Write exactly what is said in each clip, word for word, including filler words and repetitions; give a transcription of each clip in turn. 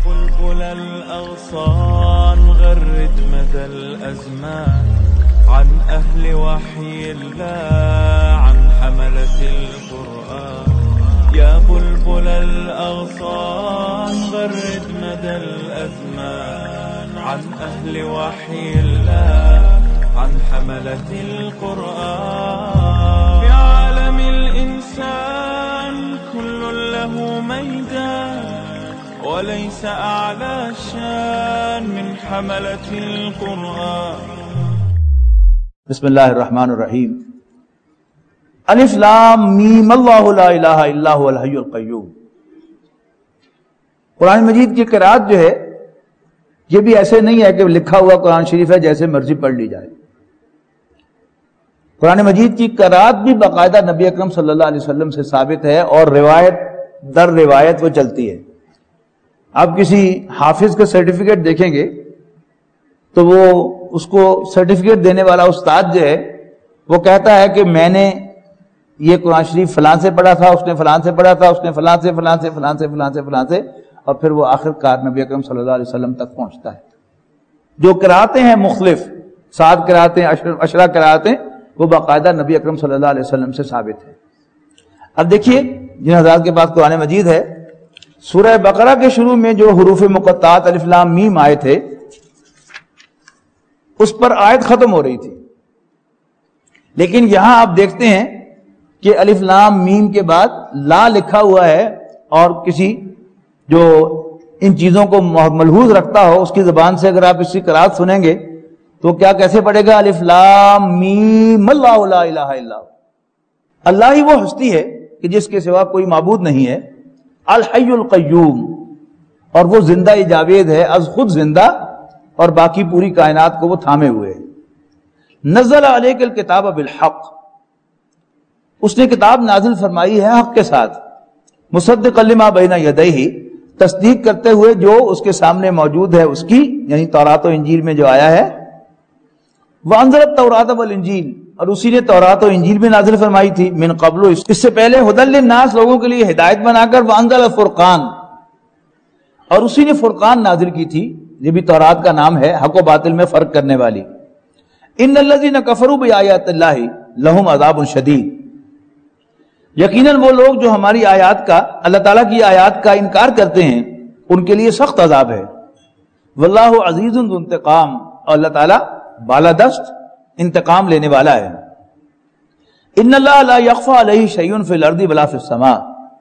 بلبل الأغصان غرد مدى الأزمان عن أهل وحي الله عن حملة القرآن. يا بلبل الأغصان غرد مدى الأزمان عن أهل وحي الله عن حملة القرآن. في عالم الإنسان كل له ميدان وليس أعلى شان من حملة القرآن. بسم اللہ الرحمن الرحیم. الف لام میم اللہ لا الہ الا هو الحی القیوم. قرآن مجید کی قرأت جو ہے یہ بھی ایسے نہیں ہے کہ لکھا ہوا قرآن شریف ہے جیسے مرضی پڑھ لی جائے. قرآن مجید کی قرأت بھی باقاعدہ نبی اکرم صلی اللہ علیہ وسلم سے ثابت ہے اور روایت در روایت وہ چلتی ہے. آپ کسی حافظ کا سرٹیفکیٹ دیکھیں گے تو وہ اس کو سرٹیفکیٹ دینے والا استاد جو ہے وہ کہتا ہے کہ میں نے یہ قرآن شریف فلاں سے پڑھا تھا، اس نے فلاں سے پڑھا تھا، اس نے فلاں سے فلاں سے فلاں سے فلاں سے فلاں سے، اور پھر وہ آخر کار نبی اکرم صلی اللہ علیہ وسلم تک پہنچتا ہے. جو قراتیں ہیں مختلف سات قراتیں عشرہ قراتیں وہ باقاعدہ نبی اکرم صلی اللہ علیہ وسلم سے ثابت ہے. اب دیکھیے جن حضرات کے پاس قرآن مجید ہے، سورہ بقرہ کے شروع میں جو حروف مقطعات الف لام میم آئے تھے اس پر آیت ختم ہو رہی تھی، لیکن یہاں آپ دیکھتے ہیں کہ الف لام میم کے بعد لا لکھا ہوا ہے، اور کسی جو ان چیزوں کو ملحوظ رکھتا ہو اس کی زبان سے اگر آپ اس کی قرأت سنیں گے تو کیا کیسے پڑھے گا؟ الف لام میم اللہ لا الہ الا ہو. اللہ ہی وہ ہستی ہے کہ جس کے سوا کوئی معبود نہیں ہے، الحی القیوم، اور وہ زندہ جاوید ہے، از خود زندہ اور باقی پوری کائنات کو وہ تھامے ہوئے. نزل علیک الکتاب بالحق، اس نے کتاب نازل فرمائی ہے حق کے ساتھ، مصدقا لما بین یدیہ، تصدیق کرتے ہوئے جو اس کے سامنے موجود ہے اس کی، یعنی تورات و انجیل میں جو آیا ہے. وانزل التوراۃ والانجیل، اور اسی نے تورات و انجیل بھی نازل فرمائی تھی، من قبل، اس سے پہلے، ھدی للناس، لوگوں کے لیے ہدایت بنا کر، وانزل الفرقان، اور اسی نے فرقان نازل کی تھی، یہ بھی تورات کا نام ہے، حق و باطل میں فرق کرنے والی. ان الذین کفروا بآیات اللہ لہم عذاب شدید، یقیناً وہ لوگ جو ہماری آیات کا، اللہ تعالیٰ کی آیات کا انکار کرتے ہیں ان کے لیے سخت عذاب ہے. واللہ عزیز ذو انتقام، اور اللہ تعالیٰ بالادست انتقام لینے والا ہے. ان اللہ لا یخفی علیہ شیء فی الارض ولا فی السماء،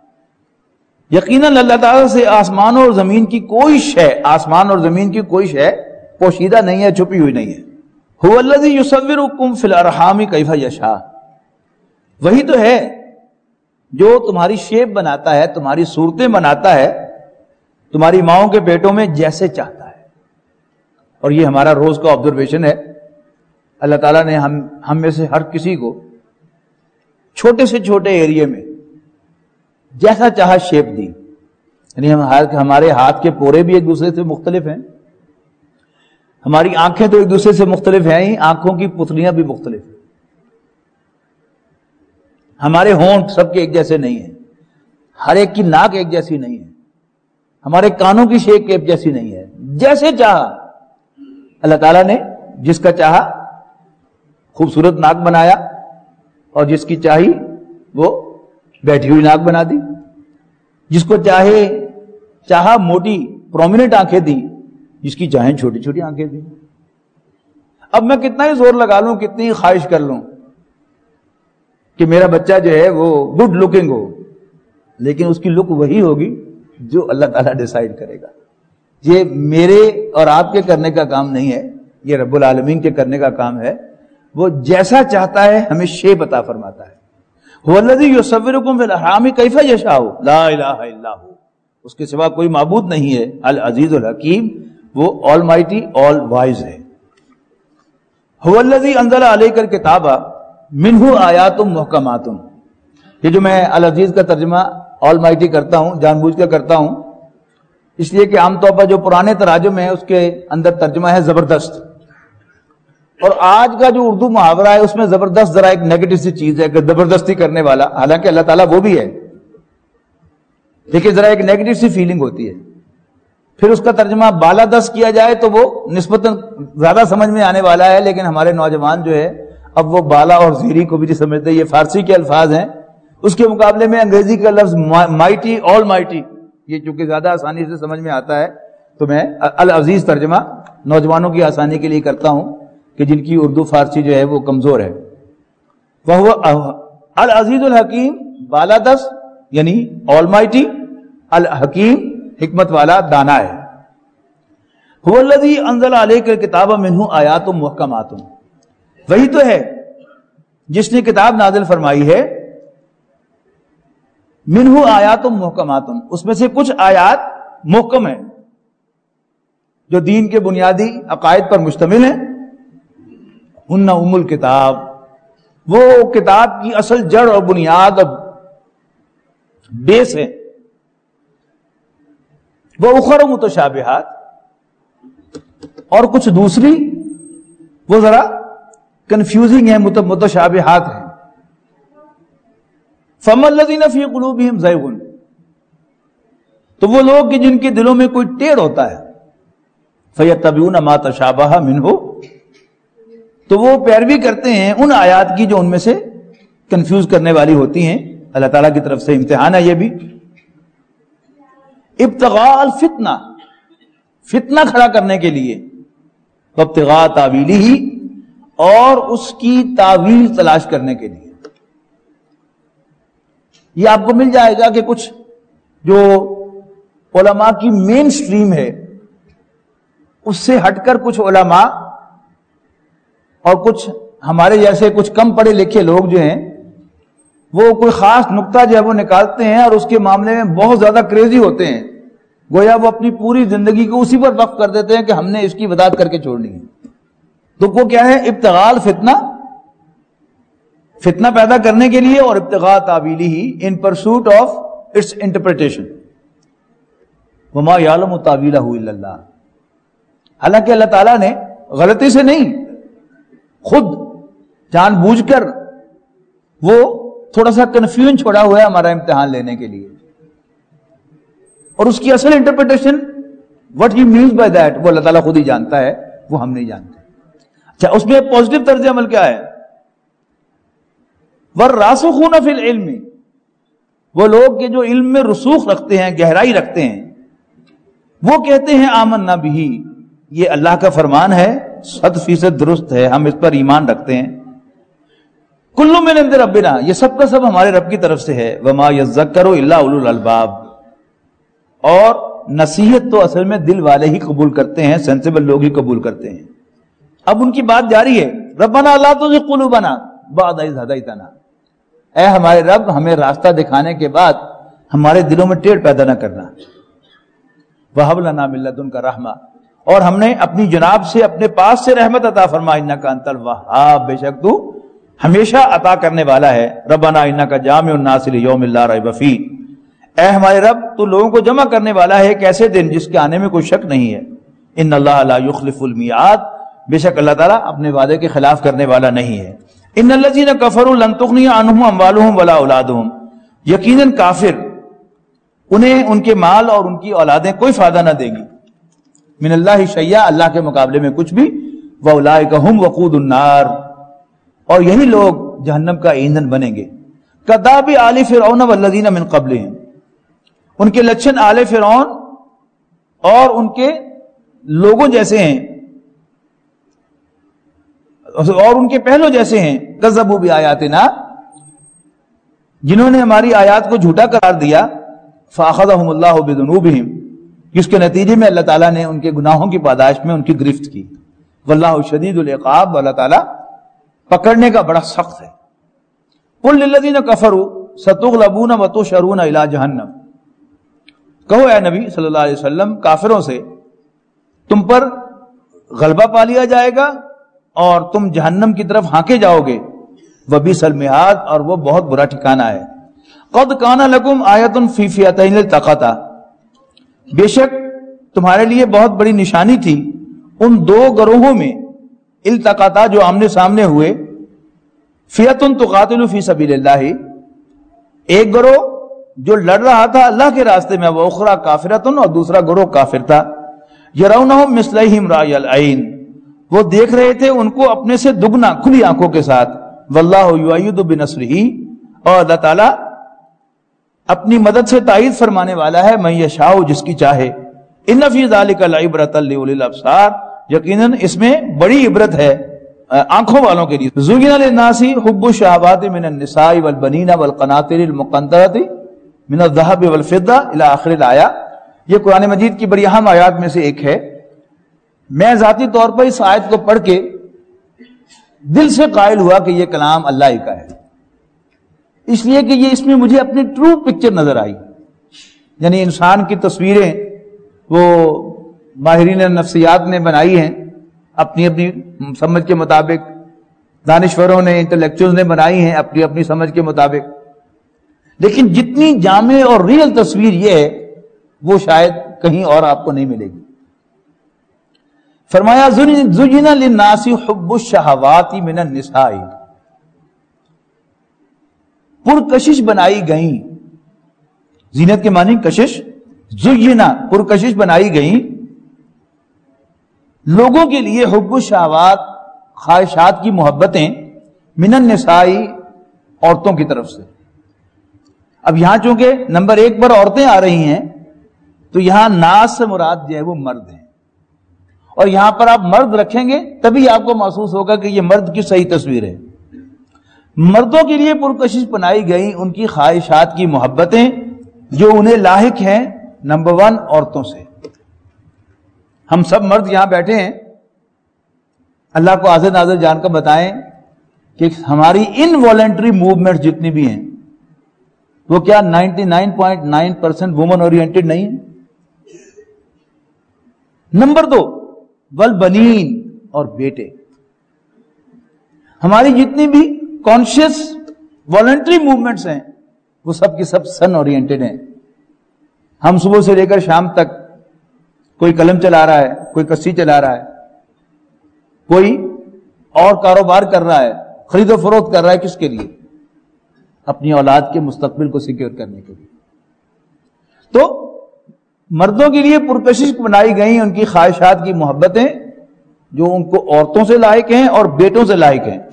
یقیناً اللہ تعالیٰ سے آسمان اور زمین کی کوئی شے، آسمان اور زمین کی کوئی شے پوشیدہ نہیں ہے، چھپی ہوئی نہیں ہے. هو الذی یصورکم فی الارحام کیف یشاء، وہی تو ہے جو تمہاری شیپ بناتا ہے، تمہاری صورتیں بناتا ہے تمہاری ماؤں کے پیٹوں میں جیسے چاہتا ہے. اور یہ ہمارا روز کا آبزرویشن ہے. اللہ تعالیٰ نے ہم ہم میں سے ہر کسی کو چھوٹے سے چھوٹے ایریے میں جیسا چاہا شیپ دی. یعنی ہم ہمارے ہاتھ کے پورے بھی ایک دوسرے سے مختلف ہیں، ہماری آنکھیں تو ایک دوسرے سے مختلف ہیں ہی، آنکھوں کی پتلیاں بھی مختلف ہیں. ہمارے ہونٹ سب کے ایک جیسے نہیں ہیں، ہر ایک کی ناک ایک جیسی نہیں ہے، ہمارے کانوں کی شیپ ایک جیسی نہیں ہے. جیسے چاہا اللہ تعالیٰ نے، جس کا چاہا خوبصورت ناک بنایا، اور جس کی چاہی وہ بیٹھی ہوئی ناک بنا دی. جس کو چاہے چاہا موٹی پرومیننٹ آنکھیں دی، جس کی چاہیں چھوٹی چھوٹی آنکھیں دی. اب میں کتنا ہی زور لگا لوں، کتنی ہی خواہش کر لوں کہ میرا بچہ جو ہے وہ گڈ لکنگ ہو، لیکن اس کی لک وہی ہوگی جو اللہ تعالیٰ ڈیسائیڈ کرے گا. یہ میرے اور آپ کے کرنے کا کام نہیں ہے، یہ رب العالمین کے کرنے کا کام ہے. وہ جیسا چاہتا ہے ہمیں شیپ عطا فرماتا ہے. هو الذی یصورکم فی الارحام کیف یشاء لا الہ الا ہو، اس کے سوا کوئی معبود نہیں ہے. العزیز الحکیم، وہ آل مائٹی آل وائز ہے. هو الذی انزل علیک الکتاب منہ آیات محکمات، یہ جو میں العزیز کا ترجمہ آل مائٹی کرتا ہوں جان بوجھ کر کرتا ہوں، اس لیے کہ عام طور پر جو پرانے تراجم ہیں اس کے اندر ترجمہ ہے زبردست، اور آج کا جو اردو محاورہ ہے اس میں زبردست ذرا ایک نیگیٹو سی چیز ہے کہ زبردستی کرنے والا، حالانکہ اللہ تعالیٰ وہ بھی ہے، لیکن ذرا ایک نیگیٹو سی فیلنگ ہوتی ہے. پھر اس کا ترجمہ بالادست کیا جائے تو وہ نسبتاً زیادہ سمجھ میں آنے والا ہے، لیکن ہمارے نوجوان جو ہے اب وہ بالا اور زیری کو بھی نہیں سمجھتے، یہ فارسی کے الفاظ ہیں، اس کے مقابلے میں انگریزی کا لفظ مائٹی، آل مائٹی، یہ چونکہ زیادہ آسانی سے سمجھ میں آتا ہے تو میں العزیز ترجمہ نوجوانوں کی آسانی کے لیے کرتا ہوں کہ جن کی اردو فارسی جو ہے وہ کمزور ہے۔ وہ العزیز الحکیم، بالادست یعنی آل مائٹی، الحکیم حکمت والا، دانا ہے۔ هو الذی انزل علیک الکتاب منہ آیات محکمات، وہی تو ہے جس نے کتاب نازل فرمائی ہے، منہ آیات محکمات، اس میں سے کچھ آیات محکم ہیں جو دین کے بنیادی عقائد پر مشتمل ہیں، ہن ام الکتاب، وہ کتاب کی اصل جڑ اور بنیاد اور بیس ہے، وہ اخر متشابہات، اور کچھ دوسری وہ ذرا کنفیوزنگ ہے، متشابہات ہیں۔ فَمَا الَّذِينَ فِي قُلُوبِهِمْ زَيْغٌ، تو وہ لوگ کہ جن کے دلوں میں کوئی ٹیڑھ ہوتا ہے، فَيَتَّبِعُونَ مَا تَشَابَهَ مِنْهُ، تو وہ پیروی کرتے ہیں ان آیات کی جو ان میں سے کنفیوز کرنے والی ہوتی ہیں۔ اللہ تعالیٰ کی طرف سے امتحان ہے یہ بھی۔ ابتغاء الفتنہ، فتنہ کھڑا کرنے کے لیے، وابتغاء تاویلہ، اور اس کی تعویل تلاش کرنے کے لیے۔ یہ آپ کو مل جائے گا کہ کچھ جو علماء کی مین سٹریم ہے اس سے ہٹ کر کچھ علماء اور کچھ ہمارے جیسے کچھ کم پڑھے لکھے لوگ جو ہیں وہ کوئی خاص نقطہ جو ہے وہ نکالتے ہیں اور اس کے معاملے میں بہت زیادہ کریزی ہوتے ہیں، گویا وہ اپنی پوری زندگی کو اسی پر وقف کر دیتے ہیں کہ ہم نے اس کی وضاحت کر کے چھوڑنی ہے۔ تو وہ کیا ہے؟ ابتغاء فتنہ، فتنہ پیدا کرنے کے لیے، اور ابتغاء تعویلہ، in pursuit of its interpretation. وما یعلم تاویلہ الا اللہ، حالانکہ اللہ تعالیٰ نے غلطی سے نہیں، خود جان بوجھ کر وہ تھوڑا سا کنفیوژن چھوڑا ہوا ہے ہمارا امتحان لینے کے لیے، اور اس کی اصل interpretation what he means by that وہ اللہ تعالیٰ خود ہی جانتا ہے، وہ ہم نہیں جانتے۔ اچھا، اس میں پازیٹو طرز عمل کیا ہے؟ والراسخون فی العلم، وہ لوگ کہ جو علم میں رسوخ رکھتے ہیں، گہرائی رکھتے ہیں، وہ کہتے ہیں آمنا بہ، یہ اللہ کا فرمان ہے، صد فیصد درست ہے، ہم اس پر ایمان رکھتے ہیں۔ کل من عند ربنا، یہ سب کا سب ہمارے رب کی طرف سے ہے۔ وما یذکر الا اولو الالباب، اور نصیحت تو اصل میں دل والے ہی قبول کرتے ہیں، سینسیبل لوگ ہی قبول کرتے ہیں۔ اب ان کی بات جاری ہے، ربنا لا تزغ قلوبنا بعد اذ ہدیتنا، اے ہمارے رب ہمیں راستہ دکھانے کے بعد ہمارے دلوں میں ٹیڑھ پیدا نہ کرنا۔ وہب لنا من لدنک رحمہ، اور ہم نے اپنی جناب سے، اپنے پاس سے رحمت عطا فرما، انک انت الوہاب، بے شک تو ہمیشہ عطا کرنے والا ہے۔ ربنا انک جامع الناس لیوم لا ریب فیہ، اے ہمارے رب تو لوگوں کو جمع کرنے والا ہے ایک ایسے دن جس کے آنے میں کوئی شک نہیں ہے۔ ان اللہ لا یخلف المیعاد، بے شک اللہ تعالیٰ اپنے وعدے کے خلاف کرنے والا نہیں ہے۔ ان الذین کفروا لن تغنی عنہم اموالہم ولا اولادہم، یقیناً کافر انہیں ان کے مال اور ان کی اولادیں کوئی فائدہ نہ دیں گی، من اللہ شیئا، اللہ کے مقابلے میں کچھ بھی، واولئک ھم وقود النار، اور یہی لوگ جہنم کا ایندھن بنیں گے۔ کداب آل فرعون والذین من قبلہم، ان کے لچھن آل فرعون اور ان کے لوگوں جیسے ہیں، اور ان کے پہلو جیسے ہیں، کذبوا بآیاتنا، جنہوں نے ہماری آیات کو جھوٹا قرار دیا، فاخذہم اللہ بذنوبہم، جس کے نتیجے میں اللہ تعالیٰ نے ان کے گناہوں کی پاداش میں ان کی گرفت کی۔ واللہ شدید العقاب، اللہ تعالیٰ پکڑنے کا بڑا سخت ہے۔ قل للذین کفروا ستغلبون وتحشرون الی جہنم، کہو اے نبی صلی اللہ علیہ وسلم کافروں سے، تم پر غلبہ پا لیا جائے گا اور تم جہنم کی طرف ہانکے جاؤ گے، وبئس المہاد، اور وہ بہت برا ٹھکانہ ہے۔ قد کان لکم آیۃ فی فئتین التقطا، بے شک تمہارے لیے بہت بڑی نشانی تھی ان دو گروہوں میں، التقطا جو آمنے سامنے ہوئے، فئۃ تقاتل فی سبیل اللہ، ایک گروہ جو لڑ رہا تھا اللہ کے راستے میں، وہ اخرى کافرتن، اور دوسرا گروہ کافر تھا. یرونہم مثلیہم رأی العین، وہ دیکھ رہے تھے ان کو اپنے سے دگنا کھلی آنکھوں کے ساتھ. واللہ یؤید بنصرہ، اور اللہ تعالیٰ اپنی مدد سے تائید فرمانے والا ہے من یشاء، جس کی چاہے. ان فی ذلک لعبرۃ لأولی الابصار، یقیناً اس میں بڑی عبرت ہے آنکھوں والوں کے لیے. زین للناس حب الشہوات من النساء والبنین والقناطر المقنطرۃ من الذهب والفضہ الی آخر الآیہ. یہ قرآن مجید کی بڑی اہم آیات میں سے ایک ہے. میں ذاتی طور پر اس آیت کو پڑھ کے دل سے قائل ہوا کہ یہ کلام اللہ ہی کا ہے، اس لیے کہ یہ اس میں مجھے اپنی ٹرو پکچر نظر آئی. یعنی انسان کی تصویریں وہ ماہرین نفسیات نے بنائی ہیں اپنی اپنی سمجھ کے مطابق، دانشوروں نے، انٹلیکچوئلز نے بنائی ہیں اپنی اپنی سمجھ کے مطابق، لیکن جتنی جامع اور ریئل تصویر یہ ہے وہ شاید کہیں اور آپ کو نہیں ملے گی. فرمایا زُجِّنَ لِلنَّاسِ حُبُّ الشَّهَوَاتِ مِنَ النِّسَاءِ، پرکشش بنائی گئیں. زینت کے معنی کشش، زُجِّنَ پرکشش بنائی گئیں لوگوں کے لیے حب الشہوات، خواہشات کی محبتیں، من النساء عورتوں کی طرف سے. اب یہاں چونکہ نمبر ایک پر عورتیں آ رہی ہیں تو یہاں ناس سے مراد جو ہے وہ مرد ہیں، اور یہاں پر آپ مرد رکھیں گے تبھی آپ کو محسوس ہوگا کہ یہ مرد کی صحیح تصویر ہے. مردوں کے لیے پرکشش بنائی گئی ان کی خواہشات کی محبتیں جو انہیں لاحق ہیں نمبر ون عورتوں سے. ہم سب مرد یہاں بیٹھے ہیں، اللہ کو حاضر ناظر جان کر بتائیں کہ ہماری ان والنٹری موومنٹ جتنی بھی ہیں وہ کیا ninety nine point nine percent women oriented نہیں ہے؟ نمبر دو والبنین، اور بیٹے. ہماری جتنی بھی کانشیس والنٹری موومنٹس ہیں وہ سب کی سب سن اورینٹڈ ہیں. ہم صبح سے لے کر شام تک کوئی قلم چلا رہا ہے، کوئی کسی چلا رہا ہے، کوئی اور کاروبار کر رہا ہے، خرید و فروخت کر رہا ہے. کس کے لیے؟ اپنی اولاد کے مستقبل کو سیکیور کرنے کے لیے. تو مردوں کے لیے پرکشش بنائی گئی ان کی خواہشات کی محبتیں جو ان کو عورتوں سے لاحق ہیں اور بیٹوں سے لاحق ہیں.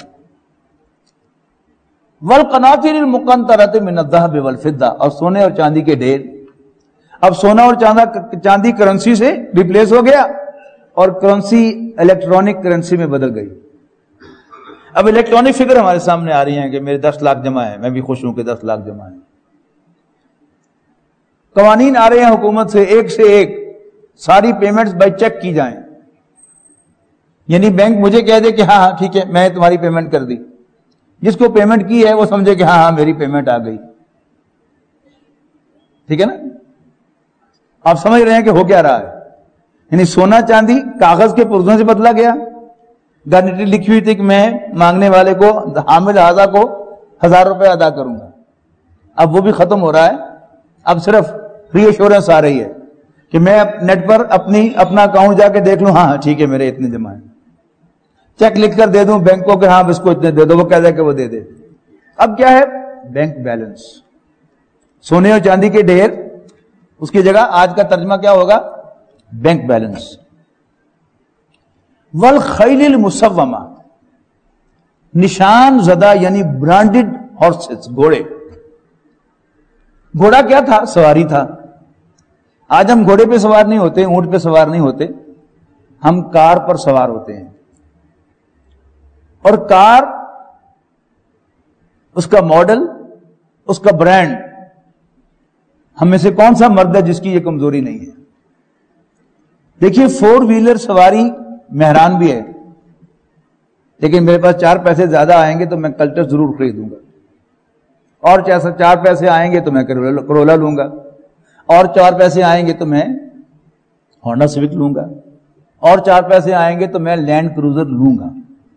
والقناطر المقنطرۃ من الذهب والفضہ، اور سونے اور چاندی کے ڈھیر. اب سونا اور چاندی کرنسی سے ریپلیس ہو گیا اور کرنسی الیکٹرانک کرنسی میں بدل گئی. اب الیکٹرانک فگر ہمارے سامنے آ رہی ہیں کہ میرے دس لاکھ جمع ہے، میں بھی خوش ہوں کہ دس لاکھ جمع ہے. قوانین آ رہے ہیں حکومت سے، ایک سے ایک ساری پیمنٹس بائی چیک کی جائیں. یعنی بینک مجھے کہہ دے کہ ہاں ہاں ٹھیک ہے میں تمہاری پیمنٹ کر دی، جس کو پیمنٹ کی ہے وہ سمجھے کہ ہاں ہاں میری پیمنٹ آ گئی. ٹھیک ہے نا؟ آپ سمجھ رہے ہیں کہ ہو کیا رہا ہے. یعنی سونا چاندی کاغذ کے پرزوں سے بدلا گیا. گارنٹی لکھی ہوئی تھی کہ میں مانگنے والے کو، حامل اعضا کو ہزار روپے ادا کروں گا. اب وہ بھی ختم ہو رہا ہے. اب صرف ری ایشورنس آ رہی ہے کہ میں نیٹ پر اپنی اپنا اکاؤنٹ جا کے دیکھ لوں، ہاں ہاں ٹھیک ہے میرے اتنے جمع ہیں. چیک لکھ کر دے دوں بینک کو کہ ہاں اس کو اتنے دے دو، وہ کہہ دے کہ وہ دے دے. اب کیا ہے؟ Bank balance. سونے اور چاندی کے ڈھیر، اس کی جگہ آج کا ترجمہ کیا ہوگا؟ Bank balance. والخیل المسومہ، نشان زدہ یعنی برانڈڈ ہارسز، گھوڑے. گھوڑا کیا تھا؟ سواری تھا. آج ہم گھوڑے پہ سوار نہیں ہوتے، اونٹ پہ سوار نہیں ہوتے، ہم کار پر سوار ہوتے ہیں. اور کار، اس کا ماڈل، اس کا برانڈ، ہم میں سے کون سا مرد ہے جس کی یہ کمزوری نہیں ہے؟ دیکھیے فور ویلر سواری مہران بھی ہے، لیکن میرے پاس چار پیسے زیادہ آئیں گے تو میں کلٹر ضرور خریدوں گا، اور چار پیسے آئیں گے تو میں کرولا لوں گا، اور چار پیسے آئیں گے تو میں ہونڈا سوک لوں گا، اور چار پیسے آئیں گے تو میں لینڈ کروزر لوں گا.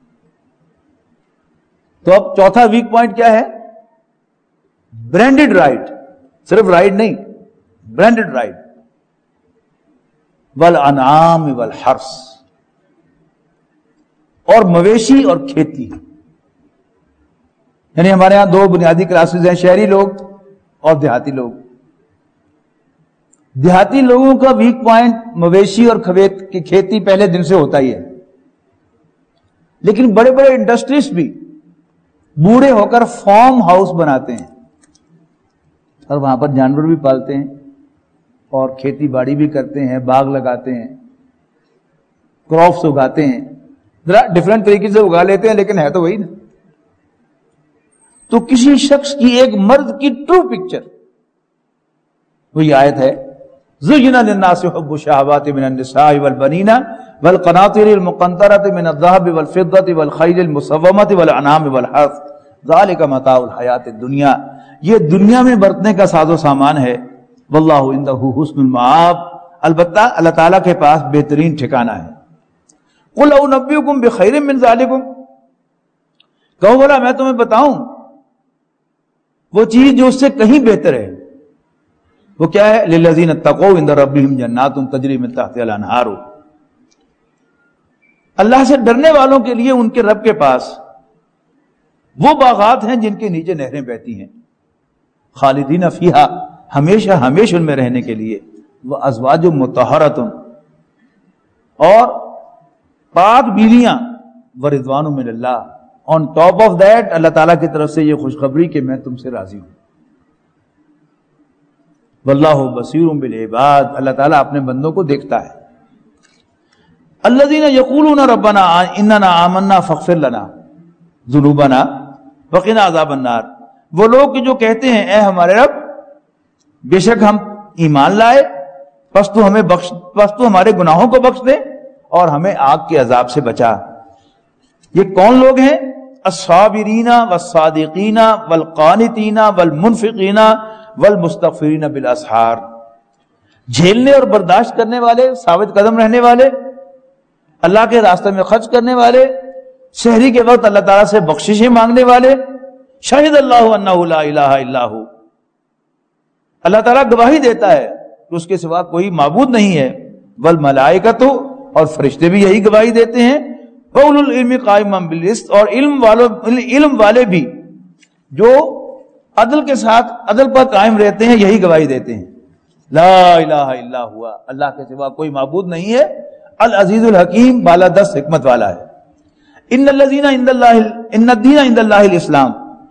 تو اب چوتھا ویک پوائنٹ کیا ہے؟ Branded right. صرف رائڈ نہیں، برانڈڈ رائڈ. والانعام والحرث، اور مویشی اور کھیتی. یعنی ہمارے ہاں دو بنیادی کلاسز ہیں، شہری لوگ اور دیہاتی لوگ. دیہاتی لوگوں کا ویک پوائنٹ مویشی اور کھیت کی کھیتی پہلے دن سے ہوتا ہی ہے، لیکن بڑے بڑے انڈسٹریز بھی بوڑھے ہو کر فارم ہاؤس بناتے ہیں اور وہاں پر جانور بھی پالتے ہیں اور کھیتی باڑی بھی کرتے ہیں، باغ لگاتے ہیں، کراپس اگاتے ہیں. ذرا ڈفرنٹ طریقے سے اگا لیتے ہیں لیکن ہے تو وہی نا. تو کسی شخص کی ایک مرد کی ٹرو پکچر وہی آیت ہے زُيِّنَ لِلنَّاسِ حُبُّ الشَّهَوَاتِ مِنَ النِّسَاءِ وَالْبَنِينَ وَالْقَنَاطِرِ الْمُقَنطَرَةِ مِنَ الذَّهَبِ وَالْفِضَّةِ وَالْخَيْلِ الْمُسَوَّمَةِ وَالْأَنْعَامِ وَالْحَرْثِ ذَلِكَ مَتَاعُ الْحَيَاةِ الدُّنْيَا. یہ دنیا میں برتنے کا ساز و سامان ہے. وَاللَّهُ عِندَهُ حُسْنُ الْمَآبِ. البتہ اللہ تعالیٰ کے پاس بہترین ٹھکانہ ہے. قُلْ أُنَبِّئُكُم بِخَيْرٍ مِّن ذَلِكُمْ. کہو بولا میں تمہیں بتاؤں وہ چیز جو اس سے کہیں بہتر ہے. وہ کیا ہے؟ للذین اتقوا عند ربہم جنات تجری من تحتها الانہار. اللہ سے ڈرنے والوں کے لیے ان کے رب کے پاس وہ باغات ہیں جن کے نیچے نہریں بہتی ہیں. خالدین فیہا، ہمیشہ ہمیشہ ان میں رہنے کے لیے. وہ ازواج مطہرۃ، اور پاک بیویاں. ورضوان من اللہ، آن ٹاپ آف دیٹ اللہ تعالیٰ کی طرف سے یہ خوشخبری کہ میں تم سے راضی ہوں. واللہ بصیر بالعباد، اللہ تعالیٰ اپنے بندوں کو دیکھتا ہے. الذین یقولون ربنا اننا آمنا فاغفر لنا ذنوبنا وقنا عذاب النار. وہ لوگ جو کہتے ہیں اے ہمارے رب بے شک ہم ایمان لائے، پس تو ہمیں بخش پس تو ہمارے گناہوں کو بخش دے اور ہمیں آگ کے عذاب سے بچا. یہ کون لوگ ہیں؟ الصابرین والصادقین والقانتین والمنفقین والمستغفرین بالاسحار. جھیلنے اور برداشت کرنے والے، ثابت قدم رہنے والے، اللہ کے راستے میں خرچ کرنے والے، سحری کے وقت اللہ تعالیٰ سے بخششیں مانگنے والے. شہد اللہ انہ لا الہ الا ہو، اللہ تعالیٰ گواہی دیتا ہے کہ اس کے سوا کوئی معبود نہیں ہے. والملائکۃ، اور فرشتے بھی یہی گواہی دیتے ہیں. وَأُولُو الْعِلْمِ قَائِمًا بِالْقِسْطِ، اور علم والوں علم والے بھی جو عدل کے ساتھ عدل پر قائم رہتے ہیں یہی گواہی دیتے ہیں. لا الہ الا ہوا، اللہ کے سوا کوئی معبود نہیں ہے. العزیز الحکیم، بالادست حکمت والا ہے. ان الذین عند اللہ ان الدین عند اللہ الاسلام،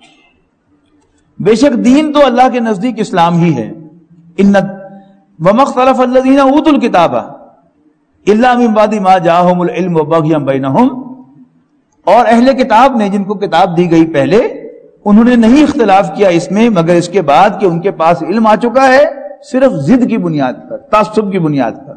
بے شک دین تو اللہ کے نزدیک اسلام ہی ہے. ان وما اختلف الذین اوتوا الکتاب الا من بعد ما جاءهم العلم بغیا بینہم، اور اہل کتاب نے جن کو کتاب دی گئی پہلے انہوں نے نہیں اختلاف کیا اس میں مگر اس کے بعد کہ ان کے پاس علم آ چکا ہے، صرف ضد کی بنیاد پر، تعصب کی بنیاد پر.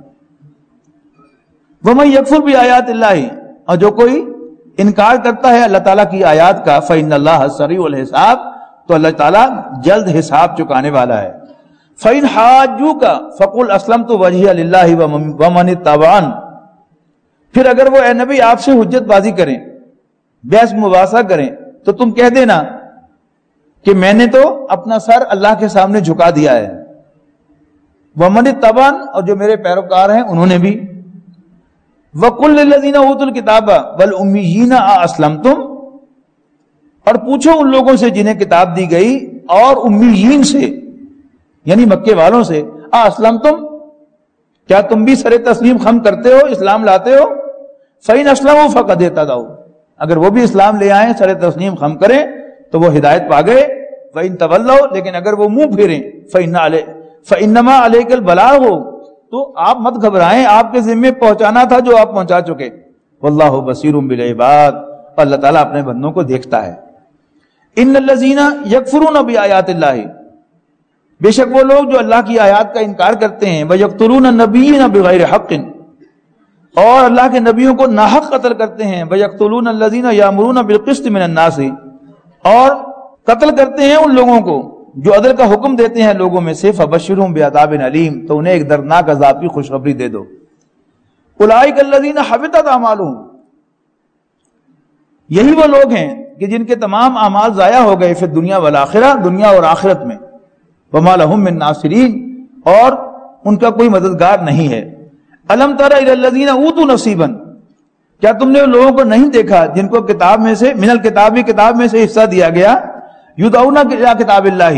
وَمَن يَكْفُرْ بِآيَاتِ اللَّهِ، اور جو کوئی انکار کرتا ہے اللہ تعالیٰ کی آیات کا، فَإِنَّ اللَّهَ سَرِيعُ الْحِسَابِ، تو اللہ تعالیٰ جلد حساب چکانے والا ہے. فَإِنْ حَاجُّوكَ فَقُلْ أَسْلَمْتُ وَجْهِيَ لِلَّهِ وَمَنِ اتَّبَعَنِ، پھر اگر وہ اے نبی آپ سے حجت بازی کریں، بحث مباحثہ کریں، تو تم کہہ دینا کہ میں نے تو اپنا سر اللہ کے سامنے جھکا دیا ہے. وَمَنِ اتَّبَعَنِ، اور جو میرے پیروکار ہیں انہوں نے بھی. وَقُلْ لِلَّذِينَ أُوتُوا الْكِتَابَ وَالْأُمِّيِّينَ أَأَسْلَمْتُمْ، اور پوچھو ان لوگوں سے جنہیں کتاب دی گئی اور امیین سے یعنی مکے والوں سے، أَأَسْلَمْتُمْ، کیا تم بھی سر تسلیم خم کرتے ہو، اسلام لاتے ہو؟ فَإِنْ أَسْلَمُوا فَقَدِ اهْتَدَوْا، اگر وہ بھی اسلام لے آئیں، سر تسلیم خم کریں تو وہ ہدایت پا گئے. وَإِنْ تَوَلَّوْا، لیکن اگر وہ منہ پھیریں، فَإِنَّ عَلَيْ فَإِنَّمَا عَلَيْكَ الْبَلَاغُ، تو آپ مت گھبرائیں، آپ کے ذمے پہنچانا تھا جو آپ پہنچا چکے. واللہ بصیر بالعباد، اللہ تعالیٰ اپنے بندوں کو دیکھتا ہے. ان الذین یکفرون بآیات اللہ، بے شک وہ لوگ جو اللہ کی آیات کا انکار کرتے ہیں، ویقتلون النبیین بغیر حق، اور اللہ کے نبیوں کو ناحق قتل کرتے ہیں، ویقتلون الذین یامرون بالقسط من الناس، اور قتل کرتے ہیں ان لوگوں کو جو عدل کا حکم دیتے ہیں لوگوں میں سے. فبشرہم بعذاب علیم، تو انہیں ایک دردناک عذاب کی خوشخبری دے دو. اولئک الذین حبطت اعمالہم، یہی وہ لوگ ہیں کہ جن کے تمام اعمال ضائع ہو گئے، فی الدنیا والآخرہ، دنیا اور آخرت میں. وما لہم من ناصرین، اور ان کا کوئی مددگار نہیں ہے. الم تر الی الذین اوتوا نصیبا، کیا تم نے ان لوگوں کو نہیں دیکھا جن کو کتاب میں سے، من الکتابی، کتاب میں سے حصہ دیا گیا، یدعون الی کتاب اللہ،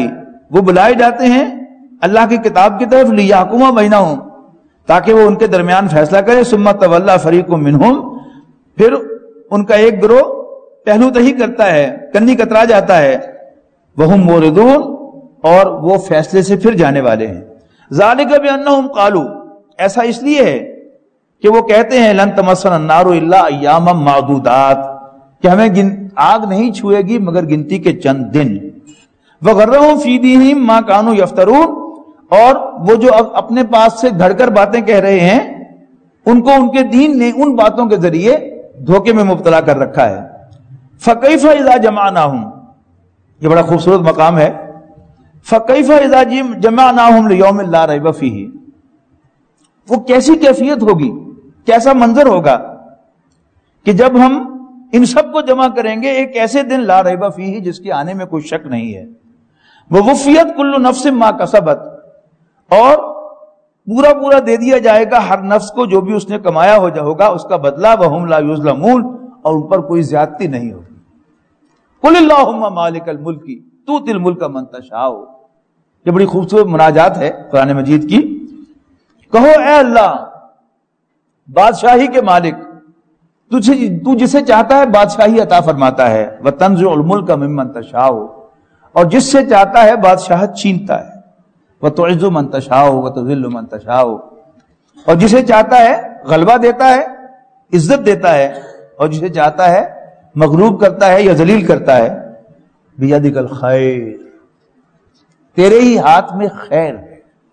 وہ بلائے جاتے ہیں اللہ کی کتاب کی طرف لیحکم بینہم، تاکہ وہ ان کے درمیان فیصلہ کرے. ثم تولی فریق منہم، پھر ان کا ایک گروہ پہلو تہی کرتا ہے، کنی کترا جاتا ہے. وہم موردون، اور وہ فیصلے سے پھر جانے والے ہیں. ذالک بانہم قالوا، ایسا اس لیے ہے کہ وہ کہتے ہیں لن تمسنا النار الا ایاما معدودات، کہ ہمیں گن آگ نہیں چھوئے گی مگر گنتی کے چند دن. وغرہم فی دینہم ما کانوا یفترون، اور وہ جو اپنے پاس سے گھڑ کر باتیں کہہ رہے ہیں ان کو ان کے دین نے ان باتوں کے ذریعے دھوکے میں مبتلا کر رکھا ہے. فکیف اذا جمعناہم، یہ بڑا خوبصورت مقام ہے. فکیف اذا جمعناہم لیوم لا ریب فیہ، وہ کیسی کیفیت ہوگی، کیسا منظر ہوگا کہ جب ہم ان سب کو جمع کریں گے ایک ایسے دن لا ریب فیہ جس کے آنے میں کوئی شک نہیں ہے. ووفیت کل نفس ما کسبت، اور پورا پورا دے دیا جائے گا ہر نفس کو جو بھی اس نے کمایا ہو جا ہوگا اس کا بدلہ. وہم لا یظلمون، اور ان پر کوئی زیادتی نہیں ہوگی. قل اللہم مالک الملک تؤتی الملک من تشاء، یہ بڑی خوبصورت مناجات ہے قرآن مجید کی. کہو اے اللہ بادشاہی کے مالک، تجھے تو جسے چاہتا ہے بادشاہی عطا فرماتا ہے. وتنزع الملک ممن تشاء، اور جس سے چاہتا ہے بادشاہت چھینتا ہے. وتعز من تشاء وتذل من تشاء، اور جسے چاہتا ہے غلبہ دیتا ہے، عزت دیتا ہے، اور جسے چاہتا ہے مغلوب کرتا ہے یا ذلیل کرتا ہے. بیدک الخیر، تیرے ہی ہاتھ میں خیر ہے.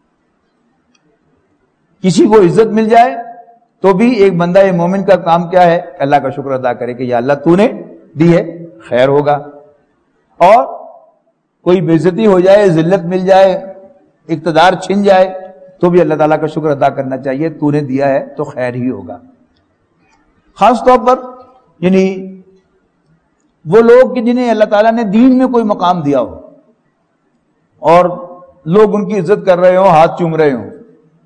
کسی کو عزت مل جائے تو بھی ایک بندہ مومن کا کام کیا ہے، اللہ کا شکر ادا کرے کہ یا اللہ تو نے دی ہے، خیر ہوگا. اور کوئی بے عزتی ہو جائے، ذلت مل جائے، اقتدار چھن جائے تو بھی اللہ تعالیٰ کا شکر ادا کرنا چاہیے، تو نے دیا ہے تو خیر ہی ہوگا. خاص طور پر یعنی وہ لوگ کہ جنہیں اللہ تعالیٰ نے دین میں کوئی مقام دیا ہو اور لوگ ان کی عزت کر رہے ہوں، ہاتھ چوم رہے ہوں،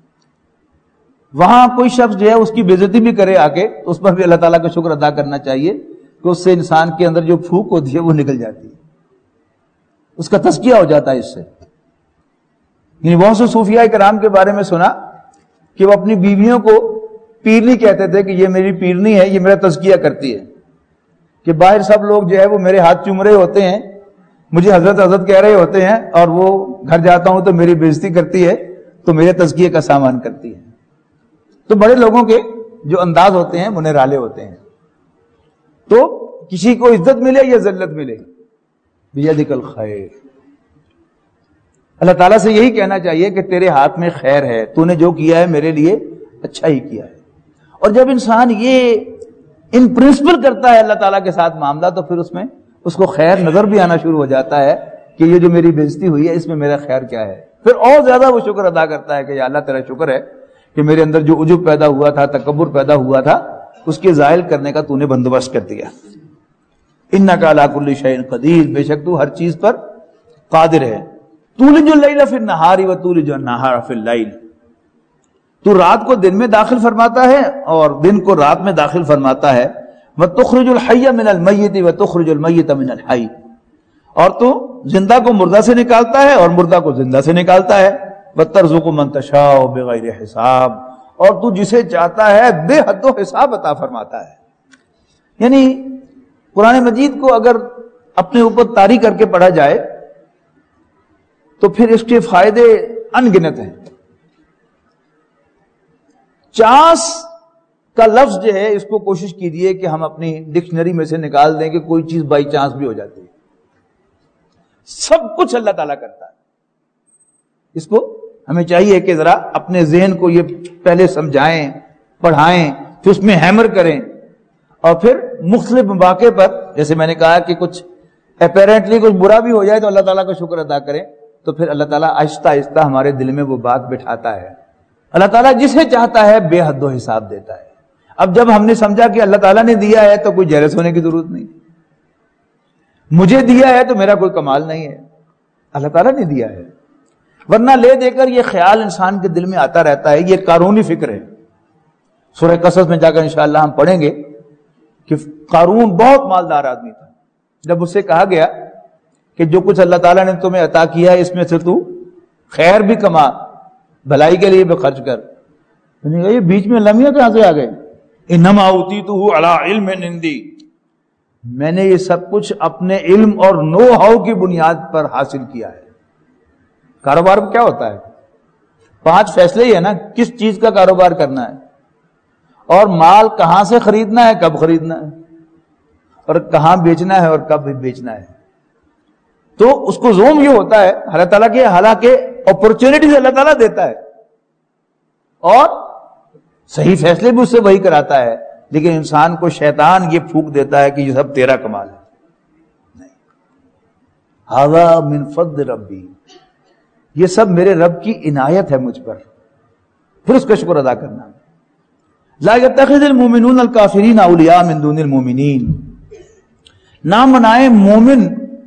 وہاں کوئی شخص جو ہے اس کی بے عزتی بھی کرے آ کے تو اس پر بھی اللہ تعالیٰ کا شکر ادا کرنا چاہیے کہ اس سے انسان کے اندر جو پھوک ہوتی ہے وہ نکل جاتی ہے، اس کا تزکیہ ہو جاتا ہے اس سے. یعنی بہت سے صوفیاء کرام کے بارے میں سنا کہ وہ اپنی بیویوں کو پیرنی کہتے تھے کہ یہ میری پیرنی ہے، یہ میرا تزکیہ کرتی ہے. کہ باہر سب لوگ جو ہے وہ میرے ہاتھ چوم رہے ہوتے ہیں، مجھے حضرت حضرت کہہ رہے ہوتے ہیں، اور وہ گھر جاتا ہوں تو میری بے عزتی کرتی ہے، تو میرے تزکیے کا سامان کرتی ہے. تو بڑے لوگوں کے جو انداز ہوتے ہیں وہ نرالے ہوتے ہیں. تو کسی کو عزت ملے یا ذلت ملے، بیدک الخیر، اللہ تعالیٰ سے یہی کہنا چاہیے کہ تیرے ہاتھ میں خیر ہے، تو نے جو کیا ہے میرے لیے اچھا ہی کیا ہے. اور جب انسان یہ ان پرنسپل کرتا ہے اللہ تعالیٰ کے ساتھ معاملہ تو پھر اس میں اس کو خیر نظر بھی آنا شروع ہو جاتا ہے کہ یہ جو میری بے عزتی ہوئی ہے اس میں میرا خیر کیا ہے. پھر اور زیادہ وہ شکر ادا کرتا ہے کہ یا اللہ تیرا شکر ہے کہ میرے اندر جو عجب پیدا ہوا تھا، تکبر پیدا ہوا تھا، اس کے زائل کرنے کا تو نے بندوبست کر دیا. انک علی کل شیء قدیر، بے شک تو ہر چیز پر قادر ہے. تولج اللیل فی النہار وتولج النہار فی اللیل، تو رات کو دن میں داخل فرماتا ہے اور دن کو رات میں داخل فرماتا ہے. وتخرج الحی من المیت وتخرج المیت من الحی، اور تو زندہ کو مردہ سے نکالتا ہے اور مردہ کو زندہ سے نکالتا ہے. وترزق من تشاء بغیر حساب، اور تو جسے چاہتا ہے بے حد و حساب عطا فرماتا ہے. یعنی قرآن مجید کو اگر اپنے اوپر طاری کر کے پڑھا جائے تو پھر اس کے فائدے ان گنت ہیں. چانس کا لفظ جو ہے اس کو کوشش کیجیے کہ ہم اپنی ڈکشنری میں سے نکال دیں کہ کوئی چیز بائی چانس بھی ہو جاتی ہے. سب کچھ اللہ تعالیٰ کرتا ہے. اس کو ہمیں چاہیے کہ ذرا اپنے ذہن کو یہ پہلے سمجھائیں، پڑھائیں، پھر اس میں ہیمر کریں، اور پھر مختلف مواقع پر جیسے میں نے کہا کہ کچھ اپیرنٹلی کچھ برا بھی ہو جائے تو اللہ تعالیٰ کا شکر ادا کریں، تو پھر اللہ تعالیٰ آہستہ آہستہ ہمارے دل میں وہ بات بٹھاتا ہے. اللہ تعالیٰ جسے چاہتا ہے بے حد و حساب دیتا ہے. اب جب ہم نے سمجھا کہ اللہ تعالیٰ نے دیا ہے تو کوئی جیلس ہونے کی ضرورت نہیں، مجھے دیا ہے تو میرا کوئی کمال نہیں ہے، اللہ تعالیٰ نے دیا ہے. ورنہ لے دے کر یہ خیال انسان کے دل میں آتا رہتا ہے، یہ قارونی فکر ہے. سورہ قصص میں جا کر انشاءاللہ ہم پڑھیں گے کہ قارون بہت مالدار آدمی تھا. جب اس سے کہا گیا کہ جو کچھ اللہ تعالیٰ نے تمہیں عطا کیا ہے اس میں سے تو خیر بھی کما، بھلائی کے لیے بھی خرچ کر. میں نے کہا یہ بیچ میں لمحے کہاں سے آ گئے؟ انما اوتیتہ علی علم عندی، میں نے یہ سب کچھ اپنے علم اور نو ہاؤ کی بنیاد پر حاصل کیا ہے. کاروبار میں کیا ہوتا ہے؟ پانچ فیصلے ہی ہے نا، کس چیز کا کاروبار کرنا ہے، اور مال کہاں سے خریدنا ہے، کب خریدنا ہے، اور کہاں بیچنا ہے اور کب بیچنا ہے. تو اس کو زوم یہ ہوتا ہے اللہ تعالیٰ کے، حالانکہ اپرچونٹیز اللہ تعالیٰ دیتا ہے اور صحیح فیصلے بھی اس سے وہی کراتا ہے، لیکن انسان کو شیطان یہ پھونک دیتا ہے کہ یہ سب تیرا کمال ہے. نہیں، ھذا من فضل ربی، یہ سب میرے رب کی عنایت ہے مجھ پر، پھر اس کا شکر ادا کرنا. لا يتخذ المؤمنون الکافرین اولیاء من دون المؤمنین، نہ منائے مومن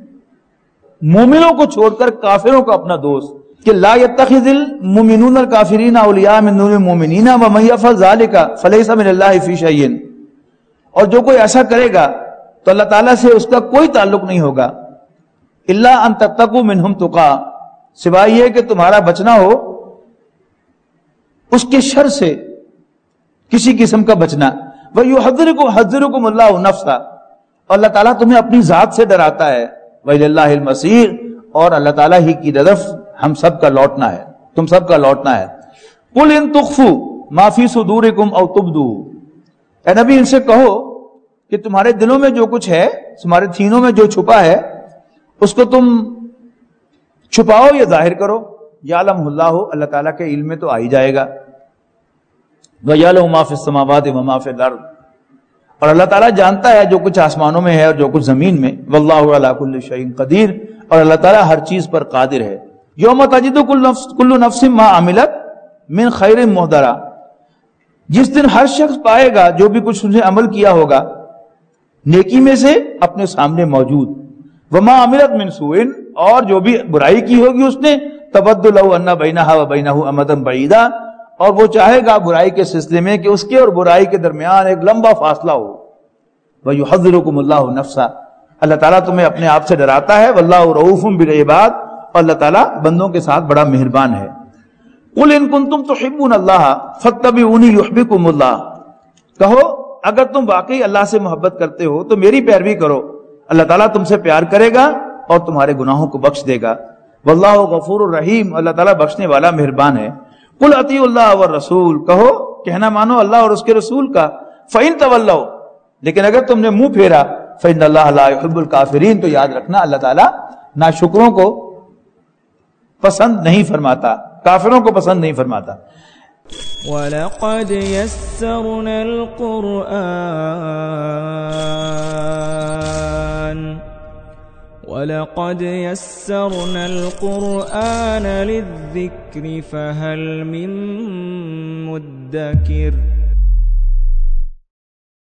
مومنوں کو چھوڑ کر کافروں کو اپنا دوست. کہ لا يتخذ المؤمنون الکافرین اولیاء من دون المؤمنین ومن یفعل ذلک فلیس من اللہ فی شیء، اور جو کوئی ایسا کرے گا تو اللہ تعالیٰ سے اس کا کوئی تعلق نہیں ہوگا. الا ان تتقوا منہم تقا، سوائے یہ کہ تمہارا بچنا ہو اس کے شر سے، کسی قسم کا بچنا. وَيُحَذِّرُكُمْ حَذِّرُكُمُ اللَّهُ نَفْسَهْ، اور اللہ تعالیٰ تمہیں اپنی ذات سے ڈراتا ہے. وَإِلَى اللَّهِ الْمَصِيرُ، اور اللہ تعالیٰ ہی کی طرف ہم سب کا لوٹنا ہے، تم سب کا لوٹنا ہے. قُلْ إِن تُخْفُوا مَا فِي صُدُورِكُمْ أَوْ تُبْدُوهُ، اے نبی ان سے کہو کہ تمہارے دلوں میں جو کچھ ہے، تمہارے سینوں میں جو چھپا ہے، اس کو تم چھپاؤ یا ظاہر کرو. یعلمہ اللہ، اللہ تعالیٰ کے علم میں تو آ ہی جائے گا. وَيَعْلَمُ مَا فِي السَّمَاوَاتِ وَمَا فِي الْأَرْضِ، اور اللہ تعالیٰ جانتا ہے جو کچھ آسمانوں میں ہے اور جو کچھ زمین میں. وَاللَّهُ عَلَى كُلِّ شَيْءٍ قَدِيرٌ، اور اللہ تعالیٰ ہر چیز پر قادر ہے. یوم تجد کل نفس ما عملت من خیر محضرا، جس دن ہر شخص پائے گا جو بھی کچھ اس نے عمل کیا ہوگا نیکی میں سے اپنے سامنے موجود. وما عملت من سوء، اور جو بھی برائی کی ہوگی اس نے، تود لو ان بینہا و بینہ امدا بعیدا، اور وہ چاہے گا برائی کے سلسلے میں کہ اس کے اور برائی کے درمیان ایک لمبا فاصلہ ہو. وَيُحَذِّرُكُمُ اللَّهُ نَفْسَهْ، اللہ تعالیٰ تمہیں اپنے آپ سے ڈراتا ہے. وَاللَّهُ رَءُوفٌ بِالْعِبَادِ، اور اللہ تعالیٰ بندوں کے ساتھ بڑا مہربان ہے. قُلْ إِن كُنتُمْ تُحِبُّونَ اللَّهَ فَاتَّبِعُونِي يُحْبِبْكُمُ اللَّهُ، کہو اگر تم واقعی اللہ سے محبت کرتے ہو تو میری پیروی کرو، اللہ تعالیٰ تم سے پیار کرے گا اور تمہارے گناہوں کو بخش دے گا. واللہ غفور الرحیم، اللہ تعالیٰ بخشنے والا مہربان ہے. قل اطیعوا اللہ والرسول، کہو کہنا مانو اللہ اور اس کے رسول کا. فإن تولوا، لیکن اگر تم نے منہ پھیرا، فإن اللہ لا يحب الکافرین، تو یاد رکھنا اللہ تعالیٰ ناشکروں کو پسند نہیں فرماتا، کافروں کو پسند نہیں فرماتا. وَلَقَدْ يَسَّرْنَا الْقُرْآنَ وَلَقَدْ يَسَّرْنَا الْقُرْآنَ لِلذِّكْرِ فَهَلْ مِن مُّدَّكِرٍ